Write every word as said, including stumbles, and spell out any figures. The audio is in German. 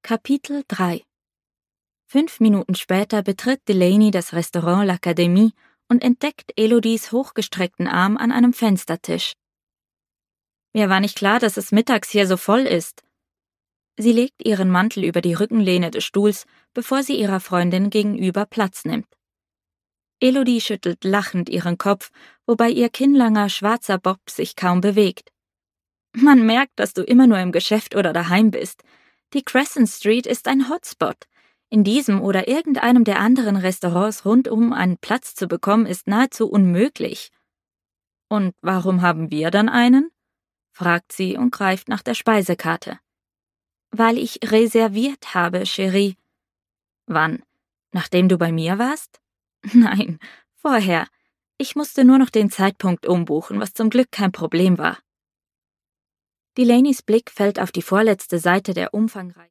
Kapitel drei. Fünf Minuten später betritt Delaney das Restaurant L'Académie und entdeckt Elodies hochgestreckten Arm an einem Fenstertisch. Mir war nicht klar, dass es mittags hier so voll ist. Sie legt ihren Mantel über die Rückenlehne des Stuhls, bevor sie ihrer Freundin gegenüber Platz nimmt. Elodie schüttelt lachend ihren Kopf, wobei ihr kinnlanger schwarzer Bob sich kaum bewegt. Man merkt, dass du immer nur im Geschäft oder daheim bist. Die Crescent Street ist ein Hotspot. In diesem oder irgendeinem der anderen Restaurants rundum einen Platz zu bekommen, ist nahezu unmöglich. Und warum haben wir dann einen? Fragt sie und greift nach der Speisekarte. Weil ich reserviert habe, Chérie. Wann? Nachdem du bei mir warst? Nein, vorher. Ich musste nur noch den Zeitpunkt umbuchen, was zum Glück kein Problem war. Delaneys Blick fällt auf die vorletzte Seite der umfangreichen